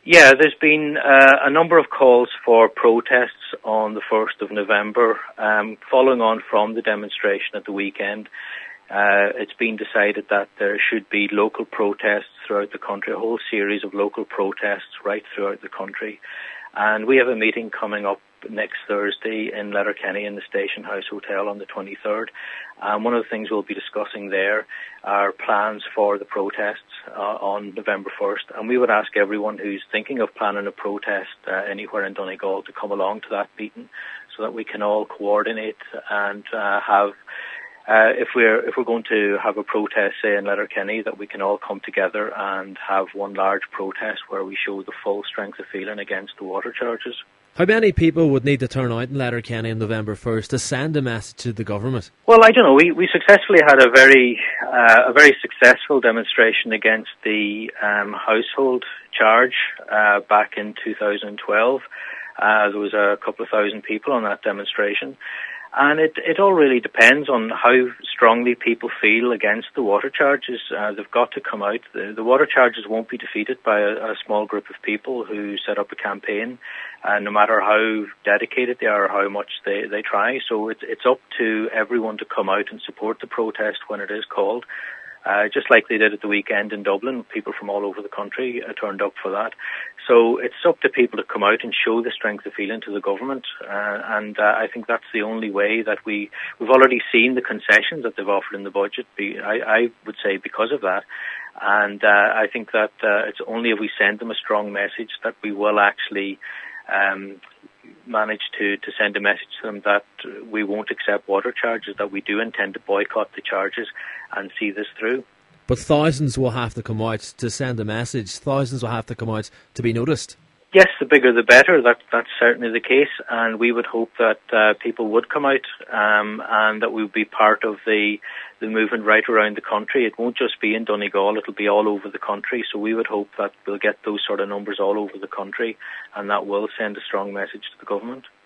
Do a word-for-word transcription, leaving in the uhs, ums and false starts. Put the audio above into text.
Yeah, there's been uh, a number of calls for protests on the first of November, um, following on from the demonstration at the weekend. Uh, it's been decided that there should be local protests throughout the country, a whole series of local protests right throughout the country. And we have a meeting coming up next Thursday in Letterkenny in the Station House Hotel on the twenty-third. Um, one of the things we'll be discussing there are plans for the protests uh, on November first. And we would ask everyone who's thinking of planning a protest uh, anywhere in Donegal to come along to that meeting so that we can all coordinate and uh, have Uh, if we're if we're going to have a protest, say in Letterkenny, that we can all come together and have one large protest where we show the full strength of feeling against the water charges. How many people would need to turn out in Letterkenny on November first to send a message to the government? Well, I don't know. We we successfully had a very uh, a very successful demonstration against the um, household charge uh, back in two thousand twelve. Uh, there was a couple of thousand people on that demonstration. And it, it all really depends on how strongly people feel against the water charges. Uh, they've got to come out. The, the water charges won't be defeated by a, a small group of people who set up a campaign, uh, no matter how dedicated they are or how much they, they try. So it's, it's up to everyone to come out and support the protest when it is called. Uh, just like they did at the weekend in Dublin, people from all over the country uh, turned up for that. So it's up to people to come out and show the strength of feeling to the government. Uh, and uh, I think that's the only way that we, we've already seen the concessions that they've offered in the budget, be, I, I would say because of that. And uh, I think that uh, it's only if we send them a strong message that we will actually um, manage to, to send a message to them that we won't accept water charges, that we do intend to boycott the charges and see this through. But thousands will have to come out to send a message. Thousands will have to come out to be noticed. Yes, the bigger the better. That, that's certainly the case. And we would hope that uh, people would come out um, and that we would be part of the, the movement right around the country. It won't just be in Donegal. It'll be all over the country. So we would hope that we'll get those sort of numbers all over the country, and that will send a strong message to the government.